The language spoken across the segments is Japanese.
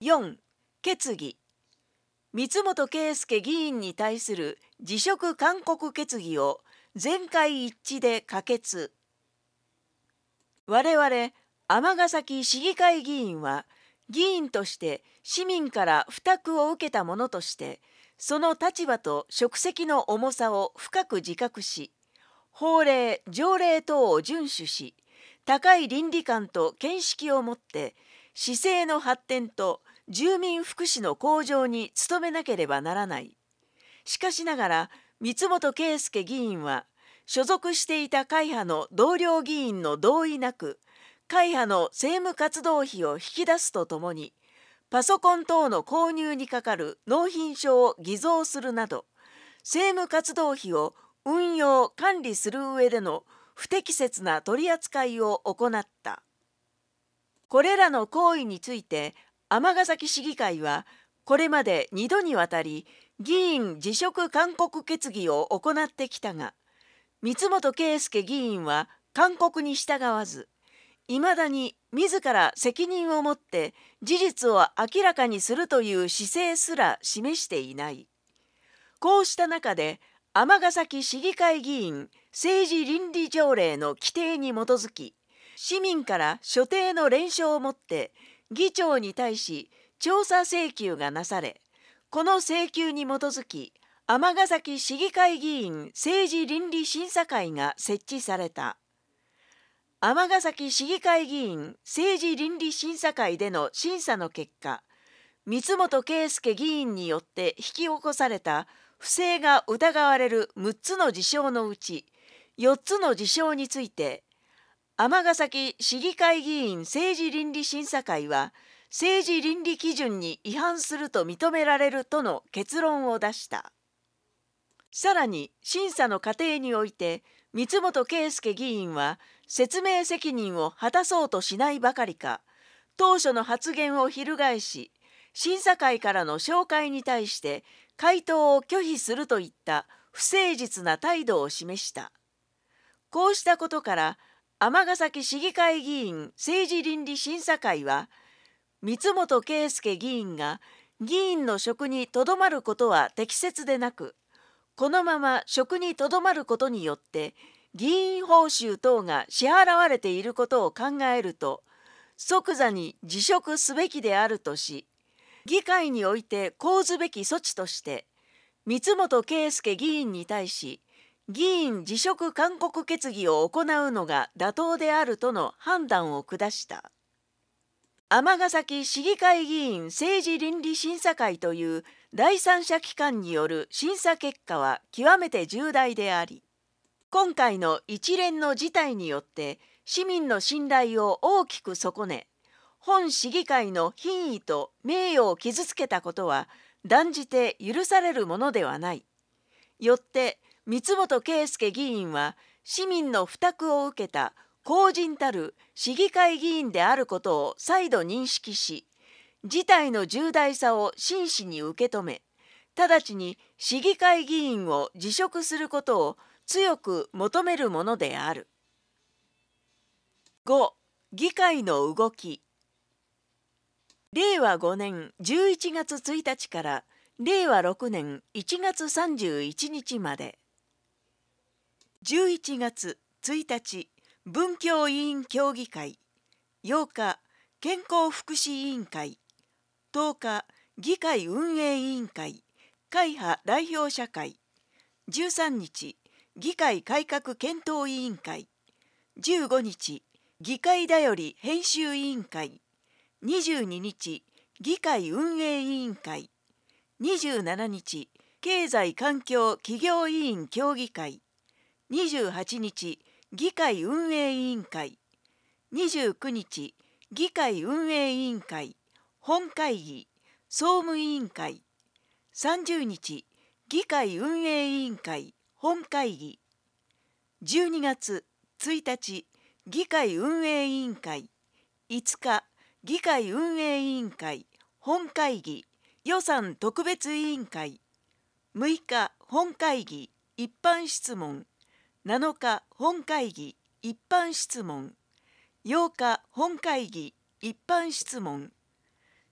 4. 決議。三本圭介議員に対する辞職勧告決議を全会一致で可決。我々尼崎市議会議員は議員として市民から付託を受けたものとしてその立場と職責の重さを深く自覚し、法令条例等を遵守し、高い倫理観と見識をもって市政の発展と住民福祉の向上に努めなければならない。しかしながら三本圭介議員は所属していた会派の同僚議員の同意なく会派の政務活動費を引き出すとともにパソコン等の購入にかかる納品書を偽造するなど政務活動費を運用管理する上での不適切な取り扱いを行った。これらの行為について尼崎市議会はこれまで2度にわたり議員辞職勧告決議を行ってきたが、三本圭介議員は勧告に従わず、いまだに自ら責任を持って事実を明らかにするという姿勢すら示していない。こうした中で尼崎市議会議員政治倫理条例の規定に基づき、市民から所定の連署をもって議長に対し調査請求がなされ、この請求に基づき尼崎市議会議員政治倫理審査会が設置された。尼崎市議会議員政治倫理審査会での審査の結果、三本圭介議員によって引き起こされた不正が疑われる6つの事象のうち4つの事象について、尼崎市議会議員政治倫理審査会は政治倫理基準に違反すると認められるとの結論を出した。さらに審査の過程において三本圭介議員は説明責任を果たそうとしないばかりか、当初の発言を翻し、審査会からの紹介に対して回答を拒否するといった不誠実な態度を示した。こうしたことから尼崎市議会議員政治倫理審査会は、三本圭介議員が議員の職にとどまることは適切でなく、このまま職にとどまることによって議員報酬等が支払われていることを考えると即座に辞職すべきであるとし、議会において講ずべき措置として三本圭介議員に対し議員辞職勧告決議を行うのが妥当であるとの判断を下した。尼崎市議会議員政治倫理審査会という第三者機関による審査結果は極めて重大であり、今回の一連の事態によって市民の信頼を大きく損ね、本市議会の品位と名誉を傷つけたことは断じて許されるものではない。よって三本圭介議員は市民の付託を受けた公人たる市議会議員であることを再度認識し、事態の重大さを真摯に受け止め、直ちに市議会議員を辞職することを強く求めるものである。5. 議会の動き。令和5年11月1日から令和6年1月31日まで。11月1日文教委員協議会、8日健康福祉委員会、10日議会運営委員会会派代表者会、13日議会改革検討委員会、15日議会だより編集委員会、22日議会運営委員会、27日経済環境企業委員協議会、28日議会運営委員会、29日議会運営委員会本会議総務委員会、30日議会運営委員会本会議、12月1日議会運営委員会、5日議会運営委員会本会議予算特別委員会、6日本会議一般質問、7日本会議一般質問、8日本会議一般質問、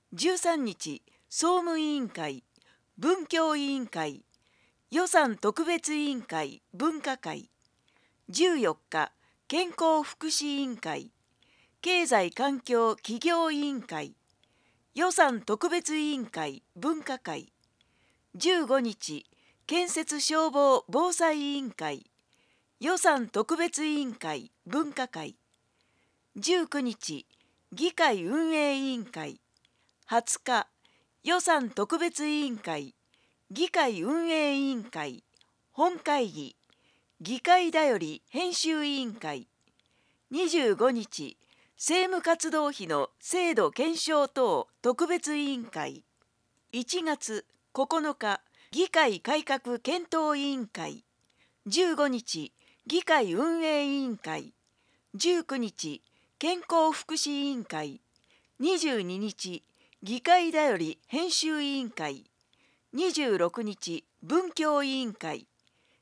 13日、総務委員会、文教委員会、予算特別委員会分科会。14日、健康福祉委員会、経済環境企業委員会、予算特別委員会分科会。15日、建設消防防災委員会、予算特別委員会分科会。19日、議会運営委員会。20日、予算特別委員会、議会運営委員会、本会議、議会だより編集委員会。25日、政務活動費の制度検証等特別委員会。1月9日、議会改革検討委員会。15日、議会運営委員会。19日、健康福祉委員会。22日、議会だより編集委員会。26日、文教委員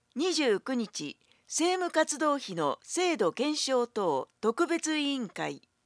会。29日、政務活動費の制度検証等特別委員会。